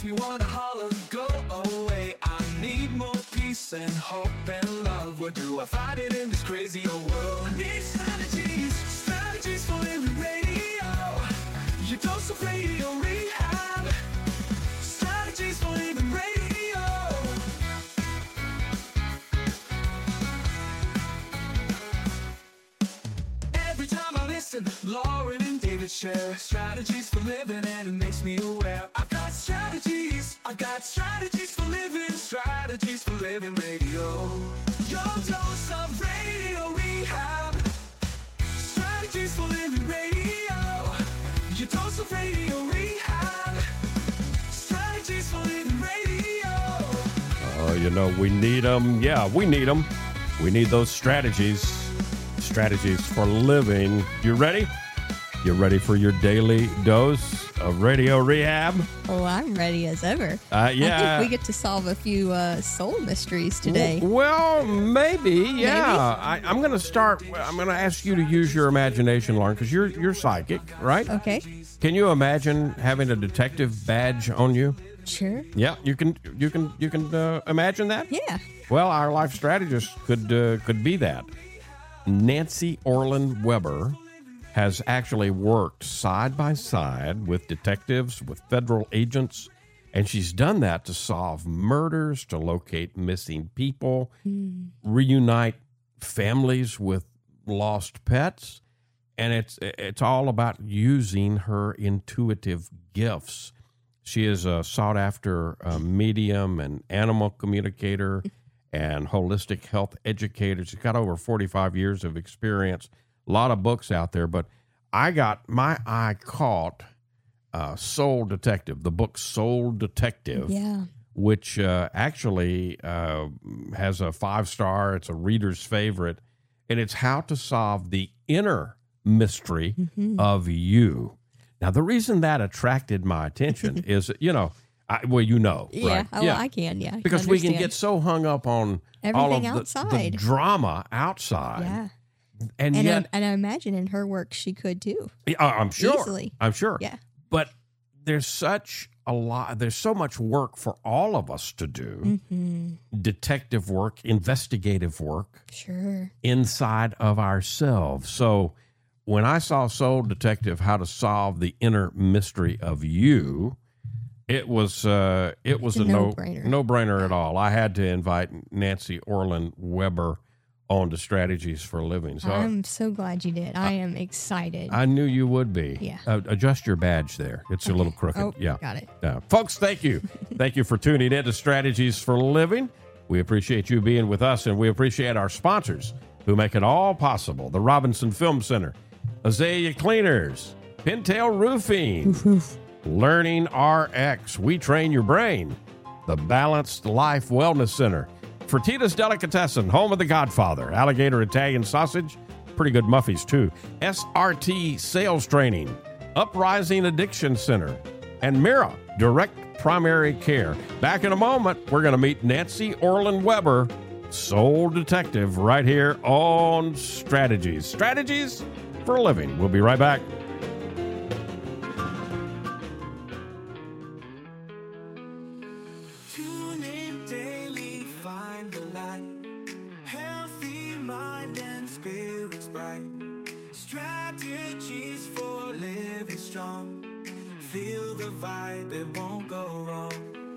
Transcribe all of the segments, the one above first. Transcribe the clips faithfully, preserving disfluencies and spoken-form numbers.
me wanna holler, go away. I need more peace and hope and love. Where do I find it in this crazy old world? I need strategies, strategies for living radio. Your dose of radio rehab. Strategies for living radio. Every time I listen, Lauren and David share strategies for living, and it makes me aware. I've got strategies, I've got strategies for living, strategies for living radio. Your dose of radio rehab. Strategies for living radio. Your dose of radio rehab. Strategies for living radio. Oh, you know, we need them. Yeah, we need them. We need those strategies. Strategies for living. You ready? You ready for your daily dose of radio rehab? Oh, I'm ready as ever. Uh, yeah. I think we get to solve a few uh, soul mysteries today. W- well, maybe. Yeah. Maybe? I, I'm going to start. I'm going to ask you to use your imagination, Lauren, because you're you're psychic, right? Okay. Can you imagine having a detective badge on you? Sure. Yeah, you can. You can. You can uh, imagine that. Yeah. Well, our life strategist could uh, could be that. Nancy Orland Weber has actually worked side by side with detectives, with federal agents, and she's done that to solve murders, to locate missing people, mm. reunite families with lost pets, and it's it's all about using her intuitive gifts. She is a sought-after uh, medium and animal communicator and holistic health educator. She's got over forty-five years of experience, a lot of books out there, but I got my eye caught uh, Soul Detective, the book Soul Detective, yeah. which uh, actually uh, has a five-star. It's a reader's favorite, and it's how to solve the inner mystery mm-hmm. of you. Now, the reason that attracted my attention is, you know, I, well, you know, yeah, right? oh, Yeah, I can, yeah. Because we can get so hung up on everything all of outside. The, the drama outside. Yeah. And, and yet... I, and I imagine in her work she could, too. Yeah, I'm sure. Easily. I'm sure. Yeah. But there's such a lot, there's so much work for all of us to do. Mm-hmm. Detective work, investigative work. Sure. Inside of ourselves. So when I saw Soul Detective, How to Solve the Inner Mystery of You, it was uh, it was a a no no-brainer. no brainer at all. I had to invite Nancy Orland Weber on to Strategies for Living. So I'm so glad you did. I, I am excited. I knew you would be. Yeah. Uh, adjust your badge there. It's okay. A little crooked. Oh, yeah. Got it. Uh, folks, thank you. Thank you for tuning in to Strategies for Living. We appreciate you being with us, and we appreciate our sponsors who make it all possible. The Robinson Film Center, Azalea Cleaners, Pintail Roofing, Oof, oof. Learning R X, We Train Your Brain, the Balanced Life Wellness Center, Fertitas Delicatessen, home of the Godfather, Alligator Italian Sausage, pretty good Muffies too, S R T Sales Training, Uprising Addiction Center, and Mira Direct Primary Care. Back in a moment, we're going to meet Nancy Orland Weber, Soul Detective, right here on Strategies. Strategies for a Living. We'll be right back. Strategies for living strong. Feel the vibe, it won't go wrong.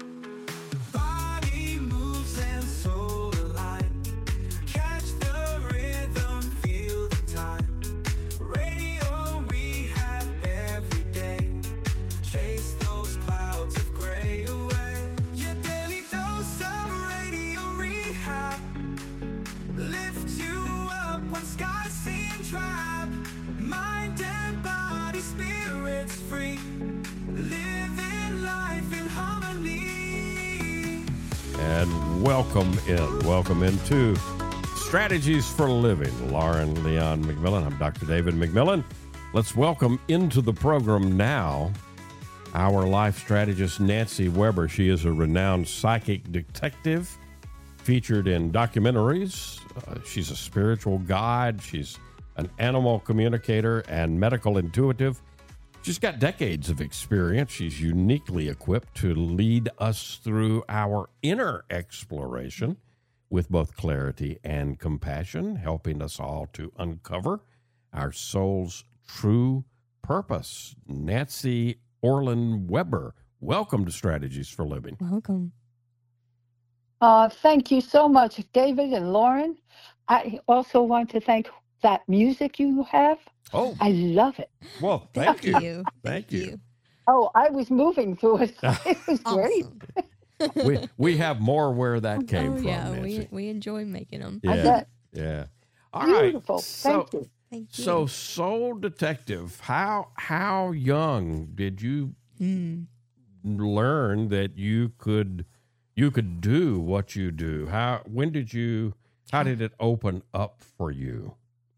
Body moves and soul align. Catch the rhythm, feel the time. Radio rehab every day. Chase those clouds of gray away. Your daily dose of radio rehab. Lift you up when skies seem dry. Mind and body, spirits free. Living life in harmony. And welcome in. Welcome into Strategies for Living. Lauren Leon McMillan. I'm Doctor David McMillan. Let's welcome into the program now our life strategist, Nancy Weber. She is a renowned psychic detective featured in documentaries. Uh, she's a spiritual guide. She's an animal communicator and medical intuitive. She's got decades of experience. She's uniquely equipped to lead us through our inner exploration with both clarity and compassion, helping us all to uncover our soul's true purpose. Nancy Orlean Weber, welcome to Strategies for Living. Welcome. Uh, thank you so much, David and Lauren. I also want to thank that music you have. Oh, I love it. well, thank, Thank you. you. Thank you. Oh, I was moving to it. It was great. Awesome. We we have more where that came oh, from, yeah, Nancy. we we enjoy making them. I Yeah, bet. yeah. All right. Beautiful. So, Thank you. Thank you. so Soul Detective, how how young did you Mm. learn that you could you could do what you do? How when did you how did it open up for you?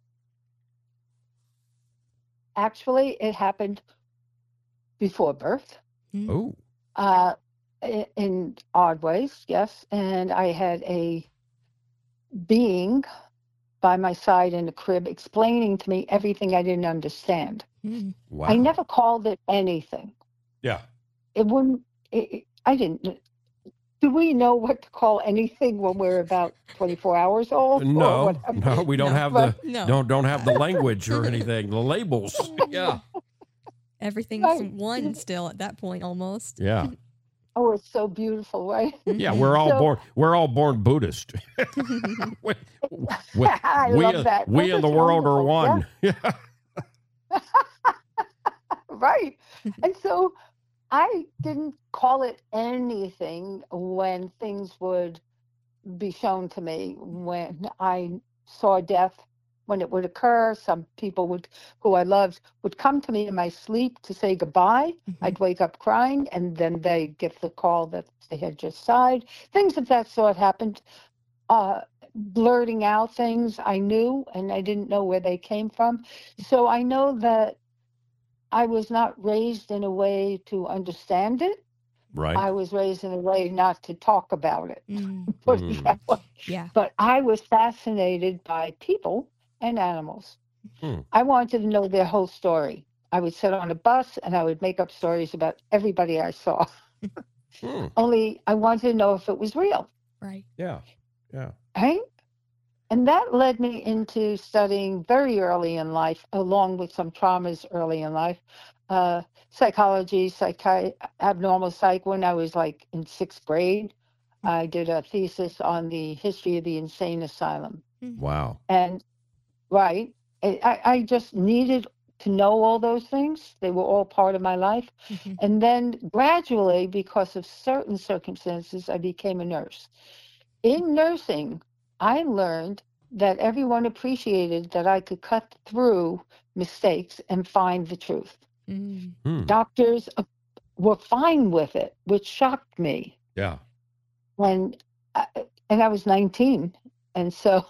Actually, it happened before birth, Mm. Oh, uh, i- in odd ways, yes. And I had a being by my side in the crib explaining to me everything I didn't understand. Mm. wow. I never called it anything. Yeah. It wouldn't, it, it- I didn't. Do we know what to call anything when we're about twenty-four hours old? or No, whatever? no, we don't No. have But- the No. don't don't have the language or anything, the labels. Yeah. Everything's Right. one still at that point almost. Yeah. Oh, it's so beautiful, right? Yeah, we're all So- born we're all born Buddhist. we, we, I we, love that. we Well, and the that's world are wonderful. one. Yeah. Right. And so I didn't call it anything when things would be shown to me, when I saw death, when it would occur. Some people would, who I loved, would come to me in my sleep to say goodbye. Mhm. I'd wake up crying, and then they get the call that they had just died. Things of that sort happened. Uh, blurting out things I knew, and I didn't know where they came from. So I know that I was not raised in a way to understand it. Right. I was raised in a way not to talk about it. Mm. Put it Mm. that way. Yeah. But I was fascinated by people and animals. Hmm. I wanted to know their whole story. I would sit on a bus and I would make up stories about everybody I saw. Hmm. Only I wanted to know if it was real, Right. Yeah. Yeah. right? And that led me into studying very early in life, along with some traumas early in life, uh, psychology, psychi- abnormal psych. When I was like in sixth grade, I did a thesis on the history of the insane asylum. Wow. And right, I, I I just needed to know all those things. They were all part of my life. Mhm. And then gradually, because of certain circumstances, I became a nurse. In nursing, I learned that everyone appreciated that I could cut through mistakes and find the truth. Mm. Hmm. Doctors uh, were fine with it, which shocked me. Yeah. And I, and I was nineteen, and so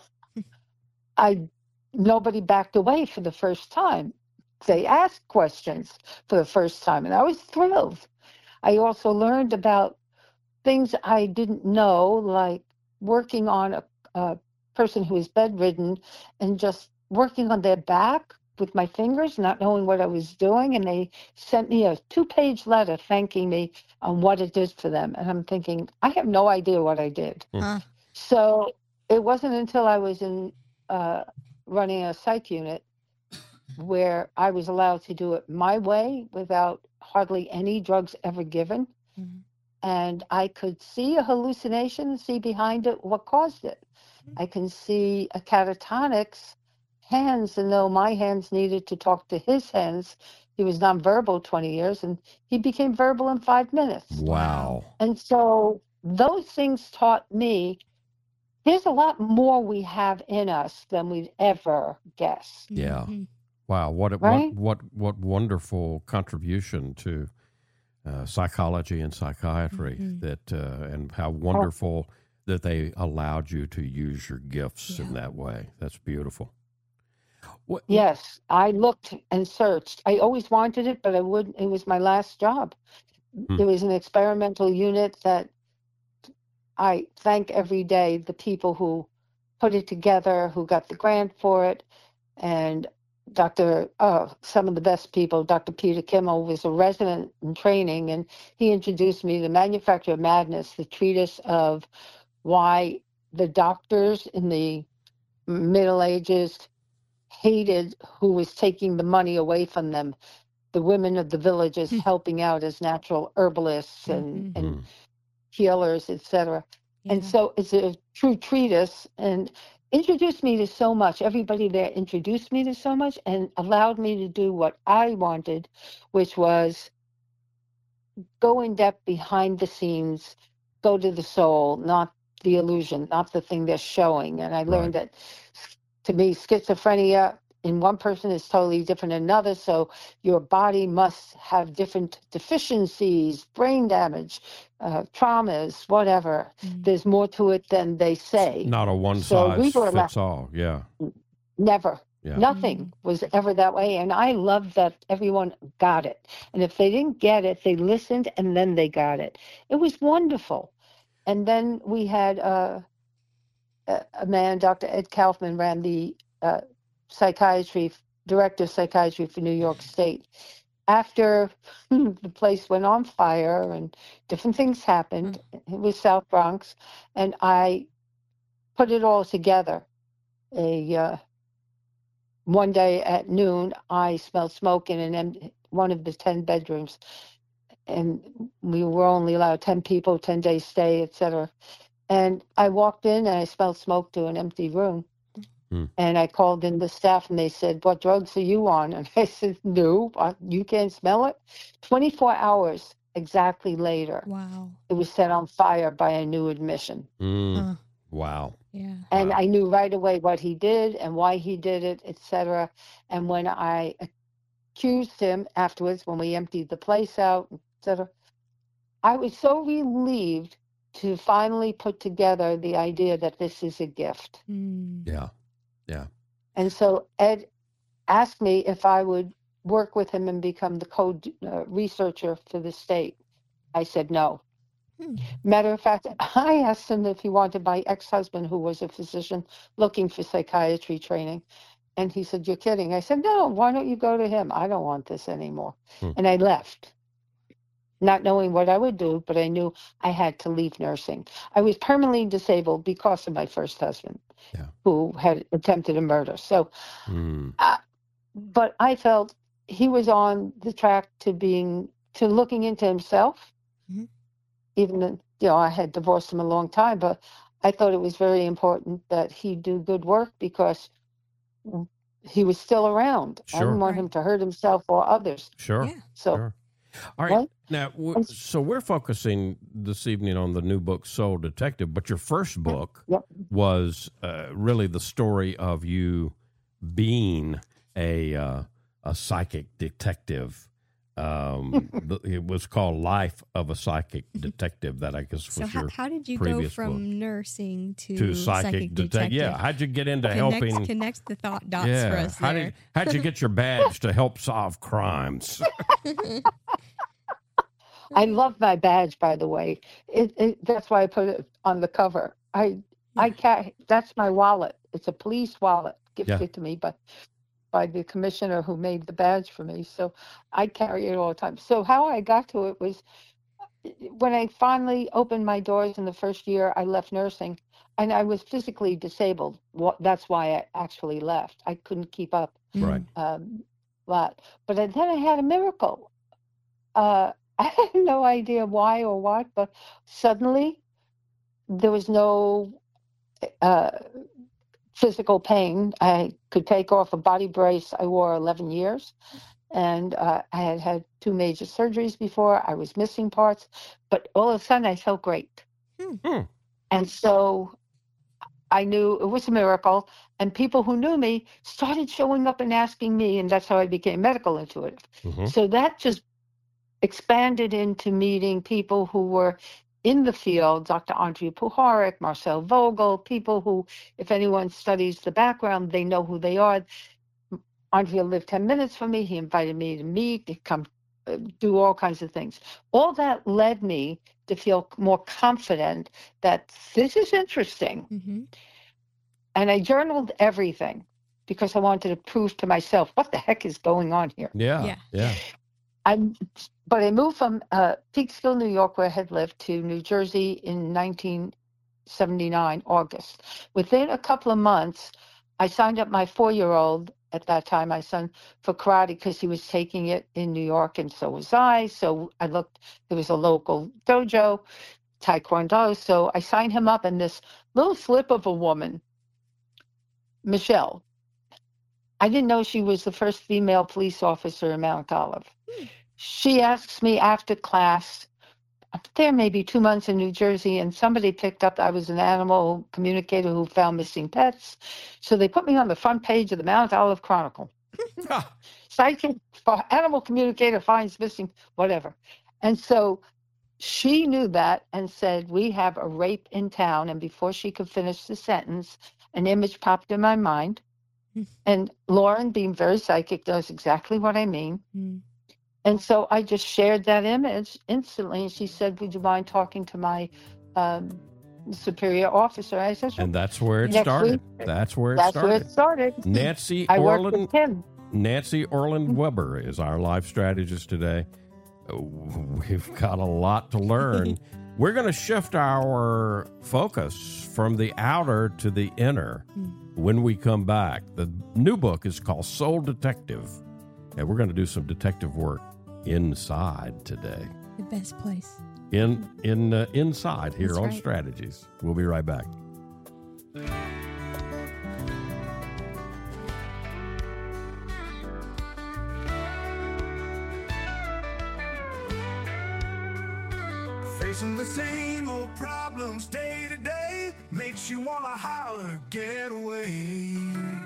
I nobody backed away for the first time. They asked questions for the first time, and I was thrilled. I also learned about things I didn't know, like working on a, a person who is bedridden and just working on their back with my fingers, not knowing what I was doing. And they sent me a two-page letter thanking me on what it did for them. And I'm thinking, I have no idea what I did. Huh. So it wasn't until I was in uh, running a psych unit where I was allowed to do it my way without hardly any drugs ever given. Mhm. And I could see a hallucination and see behind it what caused it. I can see a catatonics hands, and though my hands needed to talk to his hands, he was nonverbal twenty years, and he became verbal in five minutes. Wow. And so those things taught me there's a lot more we have in us than we'd ever guess. Yeah. Mhm. Wow. What a, Right? what what what wonderful contribution to uh, psychology and psychiatry Mhm. that uh, and how wonderful that they allowed you to use your gifts in Yeah. that way. That's beautiful. What, Yes, I looked and searched. I always wanted it, but I wouldn't. It was my last job. Hmm. It was an experimental unit that I thank every day the people who put it together, who got the grant for it, and Doctor Uh, some of the best people. Doctor Peter Kimmel was a resident in training, and he introduced me to Manufacture of Madness, the treatise of why the doctors in the Middle Ages hated who was taking the money away from them. The women of the villages helping out as natural herbalists and, Mhm. and healers, et cetera. And Yeah. so it's a true treatise and introduced me to so much. Everybody there introduced me to so much and allowed me to do what I wanted, which was go in depth behind the scenes, go to the soul, not the illusion, not the thing they're showing. And I learned that to me, schizophrenia in one person is totally different than another. So your body must have different deficiencies, brain damage, uh, traumas, whatever. Mm. There's more to it than they say. Not a one So we size were fits all. Yeah. Never. Yeah. Nothing was ever that way. And I loved that everyone got it. And if they didn't get it, they listened and then they got it. It was wonderful. And then we had uh, a, a man, Doctor Ed Kaufman, ran the uh, psychiatry, director of psychiatry for New York State. After the place went on fire and different things happened, it was South Bronx, and I put it all together. A uh, One day at noon, I smelled smoke in an em- one of the ten bedrooms, and we were only allowed ten people, ten days stay, et cetera. And I walked in and I smelled smoke to an empty room. Hmm. And I called in the staff and they said, "What drugs are you on?" And I said, "No, I- you can't smell it." twenty-four hours exactly later, Wow. it was set on fire by a new admission. Mm. Huh. Wow. Yeah. And Wow. I knew right away what he did and why he did it, et cetera. And when I accused him afterwards, when we emptied the place out, et cetera, I was so relieved to finally put together the idea that this is a gift. Mm. Yeah. Yeah. And so Ed asked me if I would work with him and become the co-researcher for the state. I said no. Hmm. Matter of fact, I asked him if he wanted my ex-husband, who was a physician looking for psychiatry training. And he said, "You're kidding." I said, "No, why don't you go to him? I don't want this anymore." Hmm. And I left, not knowing what I would do, but I knew I had to leave nursing. I was permanently disabled because of my first husband, Yeah. who had attempted a murder. So, Mm. uh, but I felt he was on the track to being, to looking into himself. Mhm. Even though, you know, I had divorced him a long time, but I thought it was very important that he do good work because he was still around. I Sure. didn't want him Right. to hurt himself or others. Sure. Yeah. So, Sure. All right. What? Now, w- And- so we're focusing this evening on the new book, Soul Detective, but your first book Yep. was uh, really the story of you being a uh, a psychic detective. Um, the- it was called Life of a Psychic Detective. That I guess was So how, your how did you go previous from book. nursing to, to psychic, detective. Yeah. How'd you get into Connect, helping? connect the thought dots yeah. for us How there. did how'd you get your badge to help solve crimes? I love my badge, by the way. It, it, that's why I put it on the cover. I, I can't, that's my wallet. It's a police wallet gifted Yeah. to me by, by the commissioner who made the badge for me. So I carry it all the time. So how I got to it was when I finally opened my doors in the first year, I left nursing and I was physically disabled. Wha- That's why I actually left. I couldn't keep up. Right. Um, but, but then I had a miracle. Uh, I had no idea why or what, but suddenly there was no uh, physical pain. I could take off a body brace I wore eleven years, and uh, I had had two major surgeries before. I was missing parts, but all of a sudden I felt great. Hmm. And so I knew it was a miracle, and people who knew me started showing up and asking me, and that's how I became medical intuitive. Mhm. So that just expanded into meeting people who were in the field, Doctor Andrea Puharich, Marcel Vogel, people who, if anyone studies the background, they know who they are. Andrea lived ten minutes from me. He invited me to meet, to come uh, do all kinds of things. All that led me to feel more confident that this is interesting. Mm-hmm. And I journaled everything because I wanted to prove to myself what the heck is going on here. Yeah. Yeah. Yeah. I, but I moved from uh, Peekskill, New York, where I had lived, to New Jersey in nineteen seventy-nine, August. Within a couple of months, I signed up my four-year-old, at that time, my son, for karate because he was taking it in New York, and so was I. So I looked, there was a local dojo, Taekwondo. So I signed him up, and this little slip of a woman, Michelle, I didn't know she was the first female police officer in Mount Olive. She asks me after class, there maybe two months in New Jersey, and somebody picked up I was an animal communicator who found missing pets. So they put me on the front page of the Mount Olive Chronicle. Psychic animal communicator finds missing, whatever. And so she knew that and said, we have a rape in town. And before she could finish the sentence, an image popped in my mind. And Lauren, being very psychic, knows exactly what I mean. Mm. And so I just shared that image instantly. And she said, would you mind talking to my um, superior officer? I said, sure. And that's where it Next started. week, That's where it That's started. where it started. Nancy I worked Orland. with him. Nancy Orland Weber is our life strategist today. Uh, We've got a lot to learn. We're going to shift our focus from the outer to the inner when we come back. The new book is called Soul Detective, and we're going to do some detective work inside today. The best place. In in uh, inside here That's on right. Strategies. We'll be right back. Facing the same old problems day to day makes you wanna holler, get away.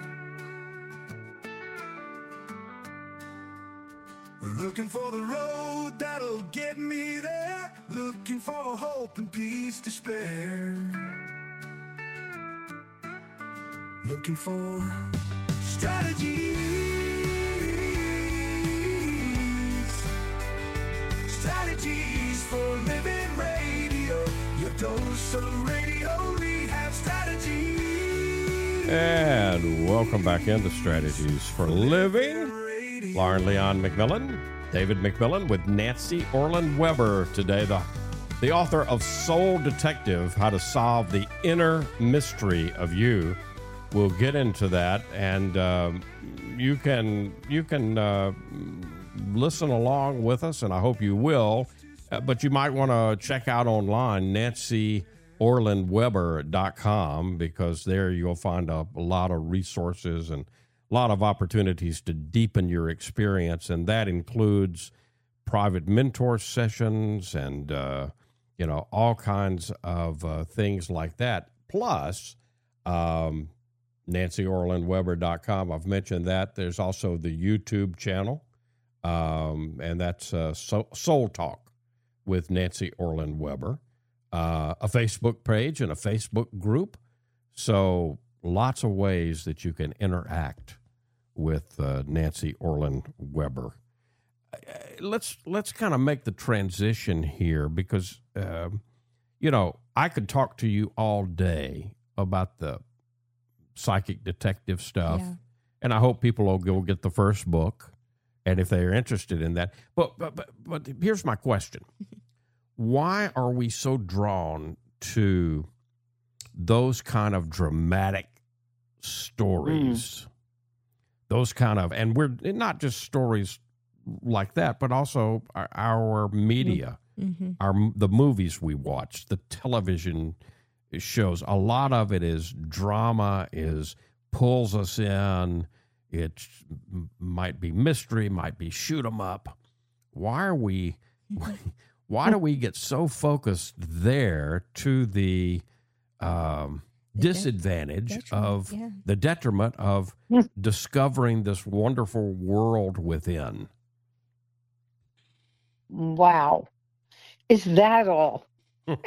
Looking for the road that'll get me there, looking for hope and peace to spare. Looking for strategies. Strategies for living radio. Your dose of radio rehab strategies. And welcome back into Strategies for Living. Lauren Leon McMillan, David McMillan with Nancy Orland Weber today, the, the author of Soul Detective, How to Solve the Inner Mystery of You. We'll get into that, and um, you can you can uh, listen along with us, and I hope you will. Uh, but you might want to check out online nancy orland weber dot com, because there you'll find a, a lot of resources and a lot of opportunities to deepen your experience, and that includes private mentor sessions and uh, you know all kinds of uh, things like that. Plus, um, nancy orland weber dot com. I've mentioned that. There's also the YouTube channel, um, and that's uh, Soul Talk with Nancy Orland Weber, uh, a Facebook page and a Facebook group. So lots of ways that you can interact with uh, Nancy Orland Weber. Let's let's kind of make the transition here, because uh, you know I could talk to you all day about the psychic detective stuff, Yeah. and I hope people will go get the first book, and if they're interested in that. But but but, but here's my question: why are we so drawn to those kind of dramatic stories? Mm. Those kind of, and we're not just stories like that, but also our, our media, mm-hmm. our the movies we watch, the television shows. A lot of it is drama, is pulls us in. It might be mystery, might be shoot 'em up. Why are we? Why do we get so focused there to the um, disadvantage detriment, of yeah. the detriment of discovering this wonderful world within? Wow. Is that all? Oh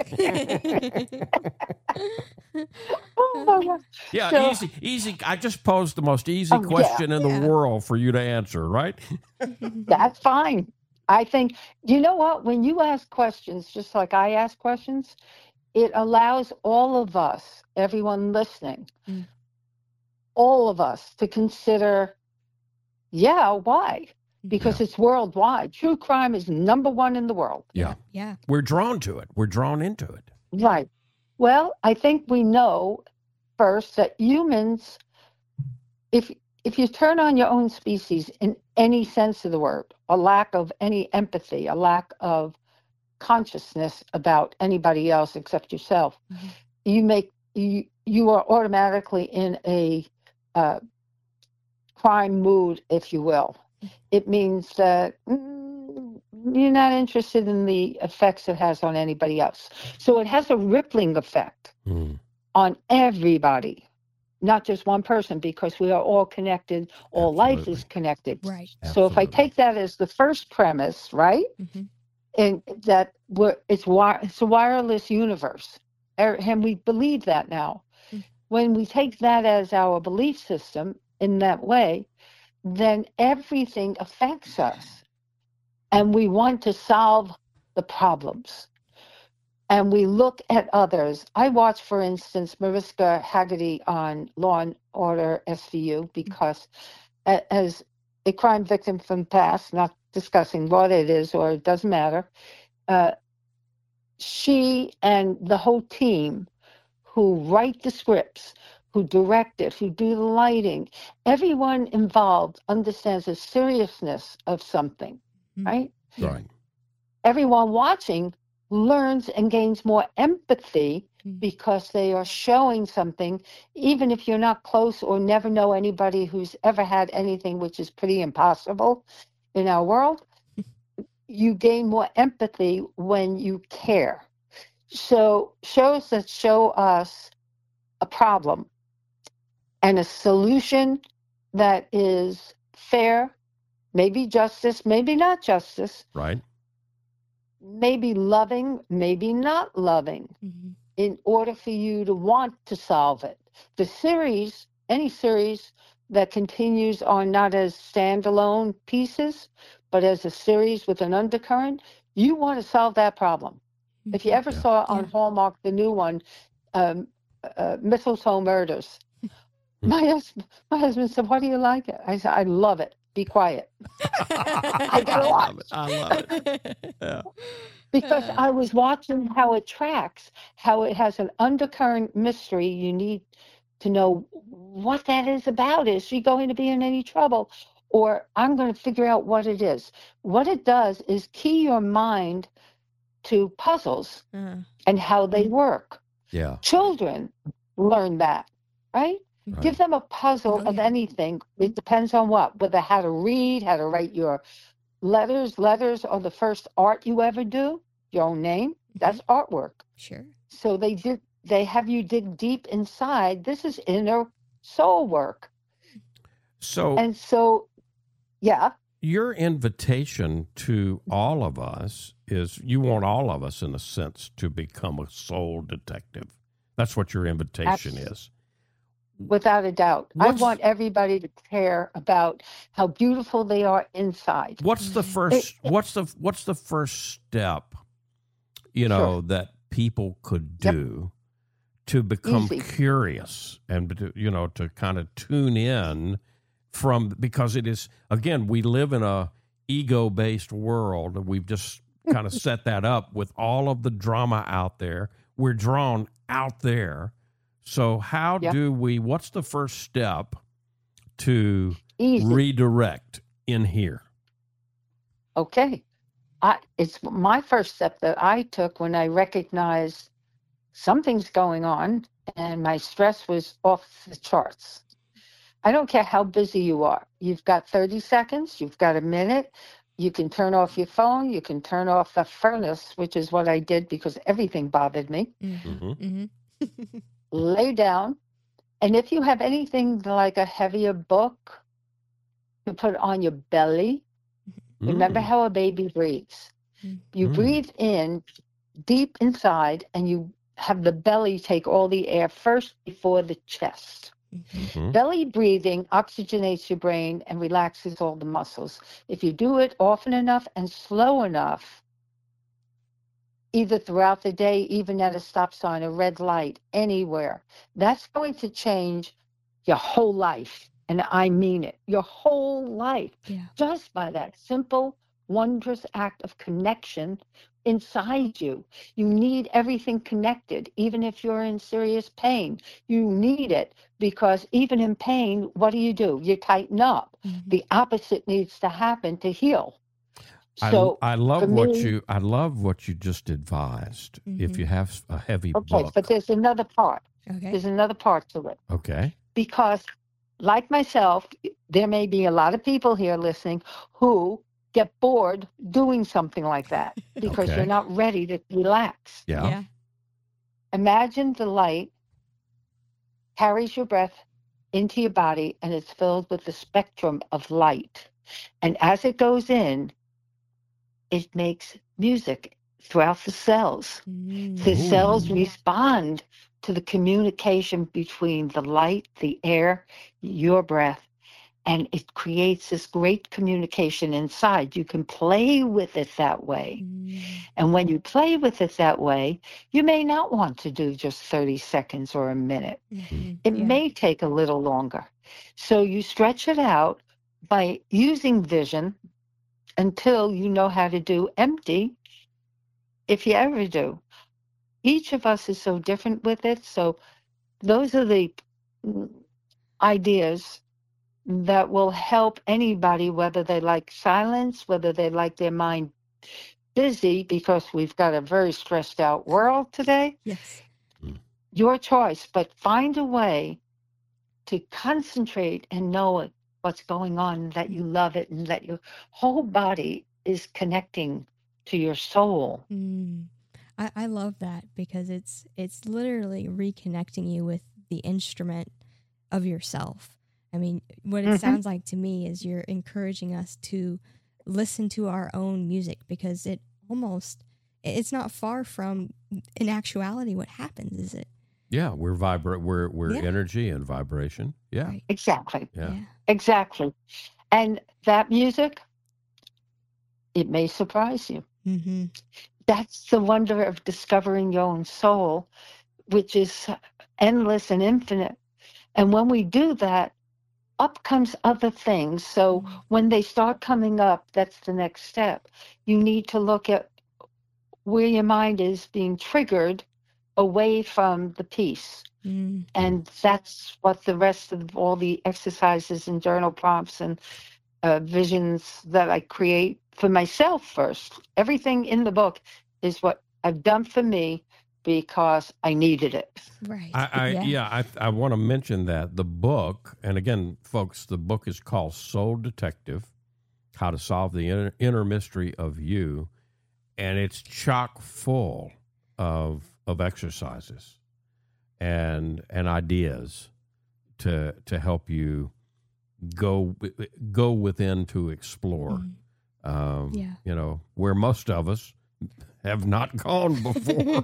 my God. Yeah, So- easy, easy. I just posed the most easy Oh, yeah, question in the yeah. world for you to answer, right? That's fine. I think, you know what? When you ask questions, just like I ask questions, it allows all of us, everyone listening, Mm. all of us to consider, yeah, why? Because Yeah. it's worldwide. True crime is number one in the world. Yeah. Yeah. We're drawn to it. We're drawn into it. Right. Well, I think we know first that humans, if if you turn on your own species in any sense of the word, a lack of any empathy, a lack of consciousness about anybody else except yourself, Mhm. you make you you are automatically in a uh, crime mood, if you will. It means that mm, you're not interested in the effects it has on anybody else. So it has a rippling effect Mm. on everybody, not just one person, because we are all connected. All life Absolutely. is connected. Right. So if I Absolutely. take that as the first premise, right, Mhm. and that we're, it's wi- it's a wireless universe, Er- and we believe that now. Mm. When we take that as our belief system in that way, then everything affects us, and we want to solve the problems. And we look at others. I watch, for instance, Mariska Haggerty on Law and Order S V U because, a- as a crime victim from the past, not discussing what it is or it doesn't matter, uh, she and the whole team who write the scripts, who direct it, who do the lighting, everyone involved understands the seriousness of something, Mm. right? Yeah. Right. Everyone watching learns and gains more empathy Mm. because they are showing something, even if you're not close or never know anybody who's ever had anything, which is pretty impossible in our world. You gain more empathy when you care. So shows that show us a problem and a solution that is fair, maybe justice, maybe not justice, Right. maybe loving, maybe not loving, Mhm. in order for you to want to solve it. The series, any series that continues on not as standalone pieces, but as a series with an undercurrent, you want to solve that problem. If you Mhm. ever Yeah. saw on Yeah. Hallmark, the new one, um, uh, Mistletoe Murders, my husband, my husband said, "What do you like it?" I said, "I love it. Be quiet." I gotta I watch. love it. I love it. Yeah. Because Uh, I was watching how it tracks, how it has an undercurrent mystery. You need to know what that is about. Is she going to be in any trouble? Or I'm going to figure out what it is. What it does is key your mind to puzzles uh, and how they work. Yeah. Children learn that, right? Right. Give them a puzzle Oh, of yeah. anything. It depends on what, whether how to read, how to write your letters. Letters are the first art you ever do. Your own name, that's artwork. Sure. So they did. They have you dig deep inside. This is inner soul work. So And so, yeah, your invitation to all of us is you want all of us, in a sense, to become a soul detective. That's what your invitation Abs- is. without a doubt. What's- I want everybody to care about how beautiful they are inside. What's the first? What's the what's the first step? You know Sure. that people could Yep. do to become Easy. curious and to, you know to kind of tune in from, because it is, again, we live in a ego-based world. We've just kind of set that up with all of the drama out there. We're drawn out there. So how Yep. do we, what's the first step to Easy. redirect in here? Okay. I, it's my first step that I took when I recognized something's going on and my stress was off the charts. I don't care how busy you are. You've got thirty seconds, you've got a minute. You can turn off your phone, you can turn off the furnace, which is what I did because everything bothered me. Mhm. Mhm. Mhm. Lay down. And if you have anything like a heavier book, you put it on your belly. Remember Mm. how a baby breathes. Mm. You Mm. breathe in deep inside and you have the belly take all the air first before the chest. Mhm. Mhm. Belly breathing oxygenates your brain and relaxes all the muscles. If you do it often enough and slow enough, either throughout the day, even at a stop sign, a red light, anywhere, that's going to change your whole life. And I mean it, your whole life, Yeah. just by that simple, wondrous act of connection inside you. You need everything connected, even if you're in serious pain. You need it because even in pain, what do you do? You tighten up. Mm-hmm. The opposite needs to happen to heal. I, So I love for what me- you I love what you just advised. If Mhm. you have a heavy Okay, book, but there's another part. Okay. There's another part to it. okay, Because like myself, there may be a lot of people here listening who get bored doing something like that because Okay. you're not ready to relax. yeah, Yeah. Imagine the light carries your breath into your body and it's filled with the spectrum of light. And as it goes in, it makes music throughout the cells. Mm. The Ooh. cells respond to the communication between the light, the air, your breath, and it creates this great communication inside. You can play with it that way. Mm. And when you play with it that way, you may not want to do just thirty seconds or a minute. Mhm. It Yeah. may take a little longer. So you stretch it out by using vision until you know how to do empty, if you ever do. Each of us is so different with it. So those are the mm, ideas that will help anybody, whether they like silence, whether they like their mind busy, because we've got a very stressed out world today. Yes. Your choice, but find a way to concentrate and know it, what's going on, that you love it, and that your whole body is connecting to your soul. Mm. I, I love that because it's it's literally reconnecting you with the instrument of yourself. I mean, what it Mhm. sounds like to me is you're encouraging us to listen to our own music because it almost it's not far from in actuality what happens, is it? yeah. We're vibra- We're we're Yeah. energy and vibration. Yeah, Right. Exactly. yeah. Yeah. Exactly. And that music, it may surprise you. Mm-hmm. That's the wonder of discovering your own soul, which is endless and infinite. And when we do that, up comes other things. So when they start coming up, that's the next step. You need to look at where your mind is being triggered away from the peace. Mm. And that's what the rest of all the exercises and journal prompts and uh, visions that I create for myself first. Everything in the book is what I've done for me because I needed it. Right. I, I yeah, I I want to mention that the book, and again, folks, the book is called Soul Detective: How to Solve the Inner, Inner Mystery of You, and it's chock full of of exercises and and ideas to to help you go go within to explore. Mm. Um, Yeah. You know, where most of us have not gone before.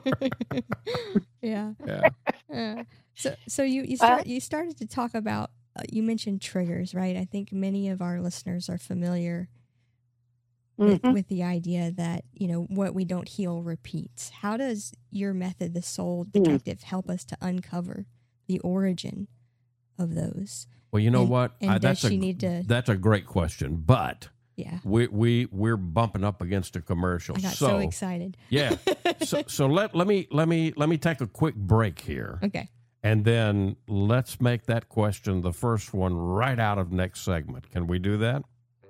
yeah. yeah. Uh, so so you you start you started to talk about uh, you mentioned triggers, right? I think many of our listeners are familiar with, Mhm. with the idea that, you know, what we don't heal repeats. How does your method, the Soul Mm. Detective, help us to uncover the origin of those? Well, you know And- what? and I, does that's she a need to- that's a great question, but Yeah. we we we're bumping up against a commercial. I got so, so excited. yeah. So so let let me let me let me take a quick break here, Okay. and then let's make that question the first one right out of next segment. Can we do that?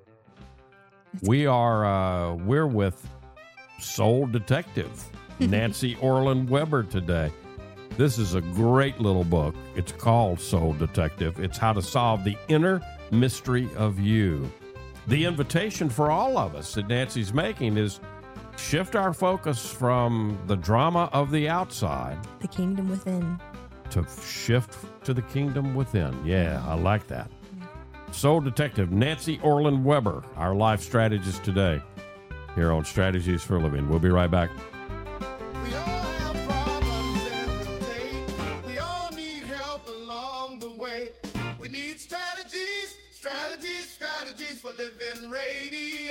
We are uh, we're with Soul Detective Nancy Orland Weber today. This is a great little book. It's called Soul Detective. It's how to solve the inner mystery of you. The invitation for all of us that Nancy's making is shift our focus from the drama of the outside The kingdom within. to shift to the kingdom within. Yeah, I like that. Soul Detective Nancy Orland Weber, our life strategist today, here on Strategies for Living. We'll be right back. We all have problems every day. We all need help along the way. We need strategies, strategies, strategies for living radio.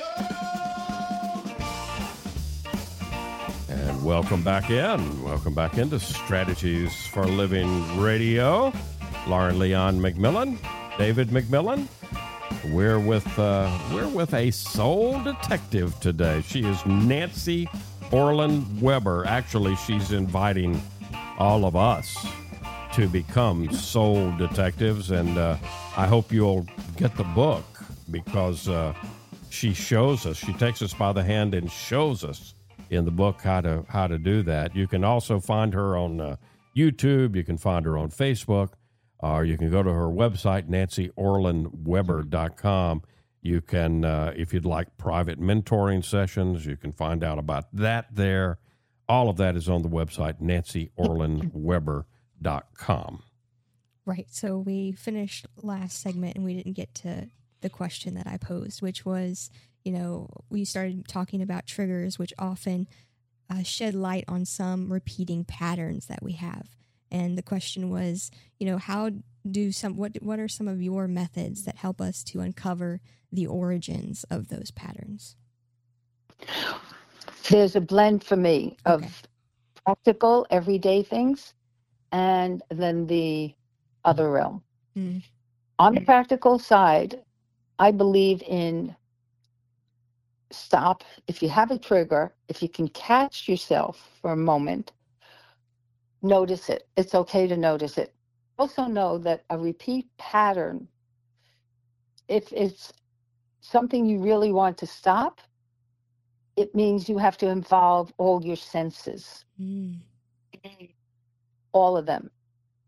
And welcome back in. Welcome back into Strategies for Living Radio. Lauren Leon McMillan, David McMillan. We're with uh, we're with a soul detective today. She is Nancy Orland Weber. Actually, she's inviting all of us to become soul detectives, and uh, I hope you'll get the book because uh, she shows us. She takes us by the hand and shows us in the book how to how to do that. You can also find her on uh, YouTube. You can find her on Facebook. Or you can go to her website, nancy orland weber dot com. You can, uh, if you'd like private mentoring sessions, you can find out about that there. All of that is on the website, nancy orland weber dot com. Right. So we finished last segment and we didn't get to the question that I posed, which was, you know, we started talking about triggers, which often uh, shed light on some repeating patterns that we have. And the question was, you know, how do some, what, what are some of your methods that help us to uncover the origins of those patterns? There's a blend for me of Okay. practical, everyday things and then the other realm. Mm. On the practical side, I believe in stop. If you have a trigger, if you can catch yourself for a moment, notice it. It's okay to notice it. Also know that a repeat pattern, if it's something you really want to stop, it means you have to involve all your senses, Mm. all of them.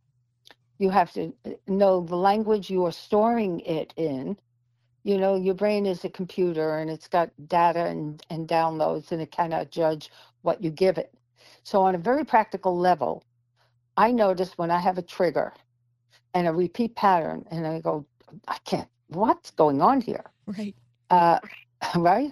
You have to know the language you are storing it in. You know, your brain is a computer and it's got data and, and downloads, and it cannot judge what you give it. So on a very practical level, I notice when I have a trigger and a repeat pattern, and I go, I can't, what's going on here? Right. Uh, right?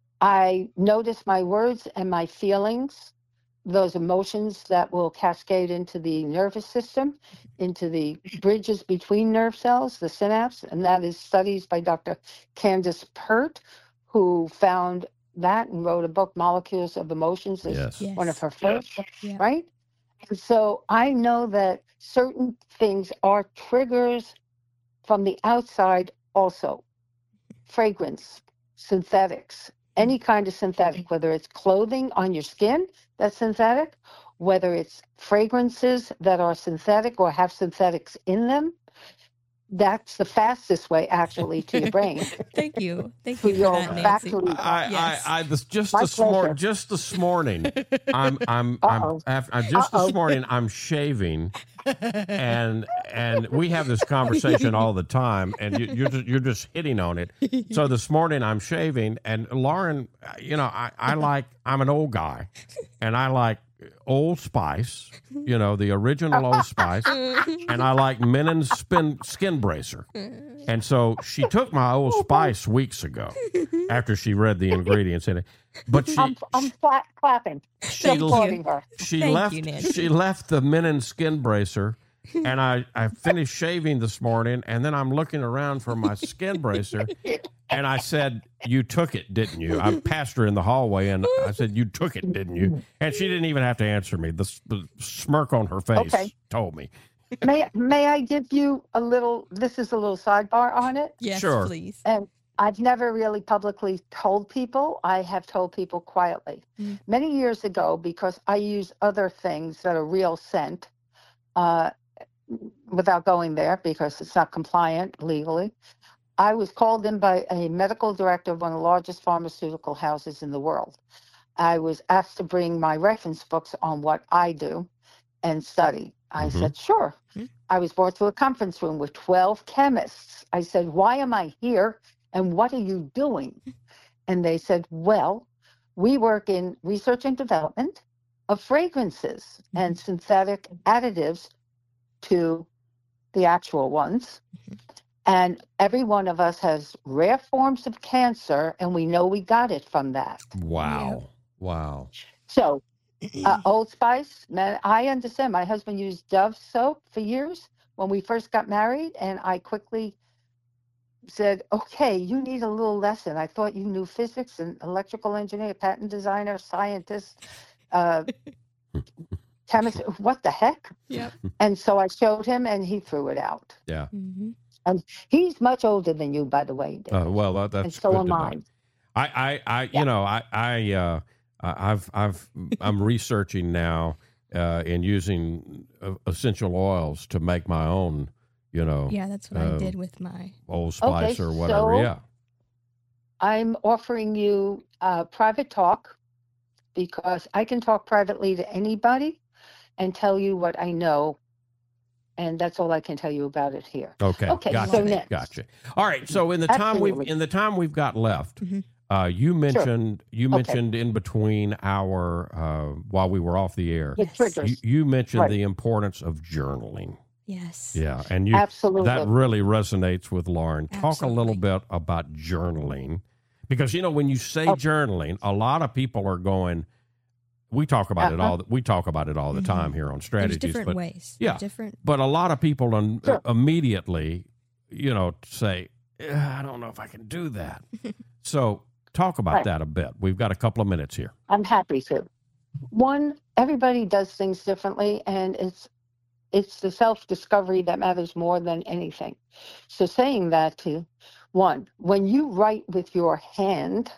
I notice my words and my feelings, those emotions that will cascade into the nervous system, into the bridges between nerve cells, the synapse, and that is studies by Doctor Candace Pert, who found that and wrote a book, Molecules of Emotions, is Yes. Yes. one of her first, Yeah. right? And so I know that certain things are triggers from the outside also. Fragrance, synthetics, any kind of synthetic, whether it's clothing on your skin that's synthetic, whether it's fragrances that are synthetic or have synthetics in them. That's the fastest way, actually, to your brain. Thank you. Thank To you for your that, Nancy. factory. I, Yes. I, I, this, just My this morning, pleasure. just this morning, I'm, I'm, I'm, Uh-oh. af- I, just Uh-oh. this morning, I'm shaving, and and we have this conversation all the time, and you, you're just, you're just hitting on it. So this morning, I'm shaving, and Lauren, you know, I, I like, I'm an old guy, and I like Old Spice, you know, the original Old Spice, and I like Menon's spin, Skin Bracer. And so she took my Old Spice weeks ago after she read the ingredients in it. But she I'm, I'm flat clapping. she, Still applauding her. she Thank left you, Nancy. she left the Menon Skin Bracer, and I, I finished shaving this morning, and then I'm looking around for my skin bracer, and I said, "You took it, didn't you?" I passed her in the hallway, and I said, "You took it, didn't you?" And she didn't even have to answer me. The, s- the smirk on her face Okay. told me. May may I give you a little? This is a little sidebar on it. Yes, Sure. please. And I've never really publicly told people. I have told people quietly. Mm. Many years ago, because I use other things that are real scent, uh, without going there because it's not compliant legally, I was called in by a medical director of one of the largest pharmaceutical houses in the world. I was asked to bring my reference books on what I do and study. I Mhm. said, sure. Mhm. I was brought to a conference room with twelve chemists. I said, why am I here and what are you doing? And they said, well, we work in research and development of fragrances and synthetic additives to the actual ones. And every one of us has rare forms of cancer, and we know we got it from that. Wow. Wow. So, uh, Old Spice, man, I understand. My husband used Dove soap for years when we first got married, and I quickly said, okay, you need a little lesson. I thought you knew physics and electrical engineer, patent designer, scientist, uh, chemistry, what the heck? Yep. And so I showed him, and he threw it out. Yeah. Mm-hmm. And he's much older than you, by the way, Dave. Uh, well, that, that's and so good am to know. I. I, I, I Yeah. you know, I, I, uh, I've, I've, I'm researching now uh, and using uh, essential oils to make my own, you know, Yeah, that's what uh, I did with my. Old Spice Okay, or whatever. so- Yeah. I'm offering you uh, private talk because I can talk privately to anybody and tell you what I know. And that's all I can tell you about it here. Okay. Okay, Gotcha. so next. Gotcha. All right. So in the time we've Absolutely. in the time we've got left, Mhm. uh, you mentioned you Okay. mentioned in between our uh, while we were off the air, The Yes. triggers. you, you mentioned Right. the importance of journaling. Yes. Yeah, and you Absolutely. that really resonates with Lauren. Talk a little Absolutely. bit about journaling, because you know when you say Oh. journaling, a lot of people are going. We talk about it Uh-huh. all. We talk about it all the Mhm. time here on There's strategies, different but ways. yeah. Different. but a lot of people un- Sure. immediately, you know, say, "Eh, I don't know if I can do that. So talk about Right. that a bit. We've got a couple of minutes here. I'm happy to. One, everybody does things differently, and it's it's the self-discovery that matters more than anything. So saying that to one, when you write with your hand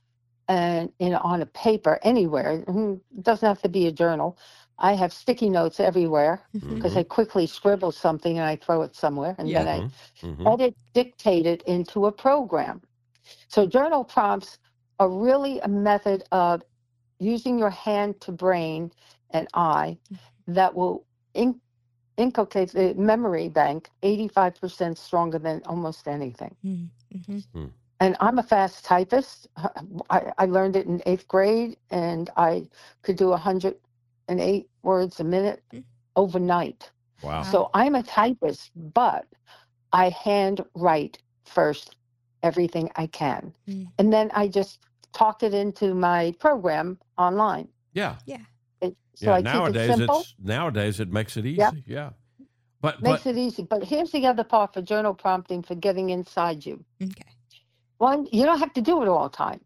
and in on a paper anywhere, mm, it doesn't have to be a journal. I have sticky notes everywhere because I quickly scribble something and I throw it somewhere, and Yeah. then Mhm. I edit dictate it into a program. So journal prompts are really a method of using your hand to brain and eye that will in, inculcate the memory bank eighty-five percent stronger than almost anything. Mm-hmm. And I'm a fast typist. I, I learned it in eighth grade, and I could do one hundred eight words a minute overnight. Wow. So I'm a typist, but I hand write first everything I can. Mm. And then I just talk it into my program online. Yeah. It, so yeah. I keep it Nowadays, simple, it's nowadays it makes it easy. Yep. Yeah. But makes but it easy. But here's the other part for journal prompting for getting inside you. Okay. One, you don't have to do it all the time.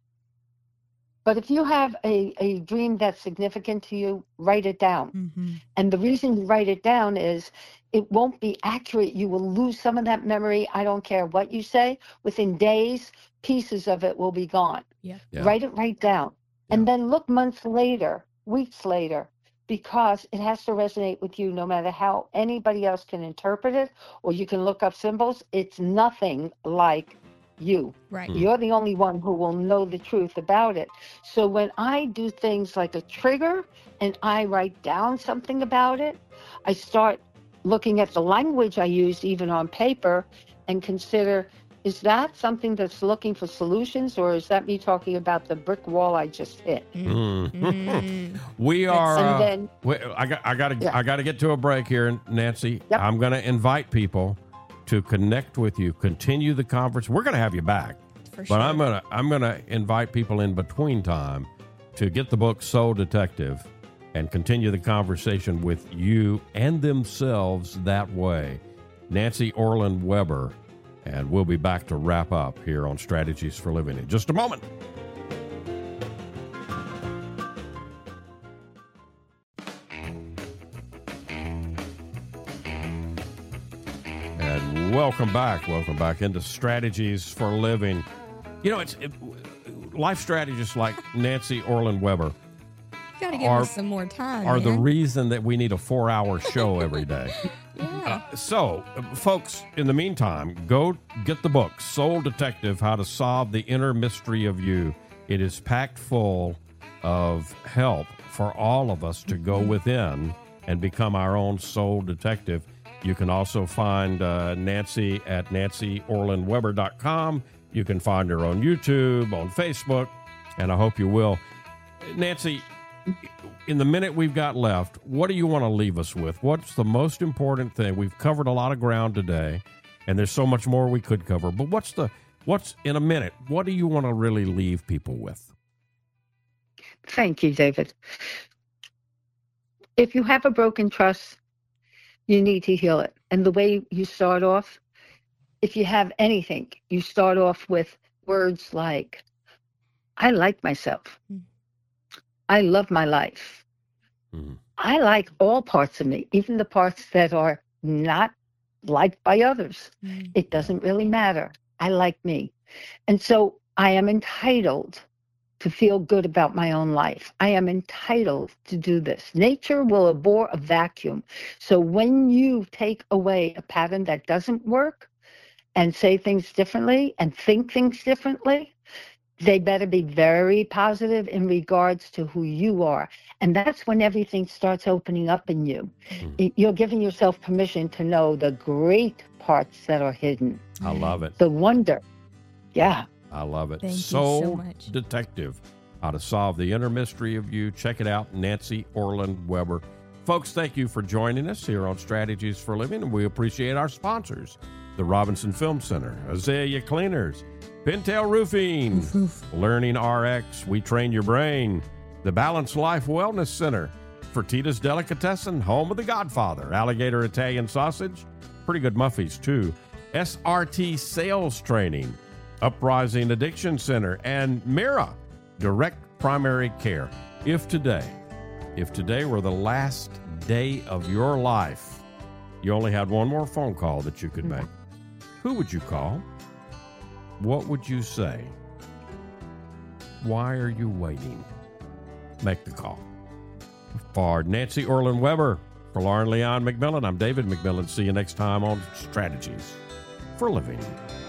But if you have a, a dream that's significant to you, write it down. Mm-hmm. And the reason you write it down is it won't be accurate. You will lose some of that memory. I don't care what you say. Within days, pieces of it will be gone. Yeah. Yeah. Write it right down. And then look months later, weeks later, because it has to resonate with you no matter how anybody else can interpret it, or you can look up symbols. It's nothing like you. Right. Mm. You're the only one who will know the truth about it. So when I do things like a trigger and I write down something about it, I start looking at the language I use even on paper and consider, is that something that's looking for solutions, or is that me talking about the brick wall I just hit? Mm. Mm. we are. And uh, then we, I got. I got to. Yeah. I got to get to a break here, Nancy. Yep. I'm going to invite people to connect with you, continue the conference. We're going to have you back. For sure. But I'm gonna I'm gonna invite people in between time to get the book Soul Detective and continue the conversation with you and themselves that way. Nancy Orland Weber, and we'll be back to wrap up here on Strategies for Living in just a moment. And welcome back. Welcome back into Strategies for Living. You know, it's it, life strategists like Nancy Orland Weber You gotta give are- us some more time. are the man. reason that we need a four-hour show every day. Yeah. Uh, so, uh, folks, in the meantime, go get the book, Soul Detective, How to Solve the Inner Mystery of You. It is packed full of help for all of us to go within and become our own soul detective. You can also find uh, Nancy at nancy orland weber dot com. You can find her on YouTube, on Facebook, and I hope you will. Nancy, in the minute we've got left, what do you want to leave us with? What's the most important thing? We've covered a lot of ground today, and there's so much more we could cover. But what's the what's in a minute? What do you want to really leave people with? Thank you, David. If you have a broken trust, you need to heal it. And the way you start off, if you have anything, you start off with words like, I like myself. Mm. I love my life. Mhm. I like all parts of me, even the parts that are not liked by others. Mm. It doesn't really matter. I like me. And so I am entitled to feel good about my own life. I am entitled to do this. Nature will abhor a vacuum. So when you take away a pattern that doesn't work and say things differently and think things differently, they better be very positive in regards to who you are. And that's when everything starts opening up in you. Mm. You're giving yourself permission to know the great parts that are hidden, I love it. the wonder. Yeah. I love it. Thank you Soul so much. Detective. How to solve the inner mystery of you. Check it out, Nancy Orland Weber. Folks, thank you for joining us here on Strategies for Living, and we appreciate our sponsors, the Robinson Film Center, Azalea Cleaners, Pintail Roofing, Learning R X, We Train Your Brain, the Balanced Life Wellness Center, Fertitta's Delicatessen, home of the Godfather, Alligator Italian Sausage, pretty good Muffies too, S R T Sales Training, Uprising Addiction Center, and Mira, Direct Primary Care. If today, if today were the last day of your life, you only had one more phone call that you could make, who would you call? What would you say? Why are you waiting? Make the call. For Nancy Orland Weber, for Lauren Leon McMillan, I'm David McMillan. See you next time on Strategies for Living.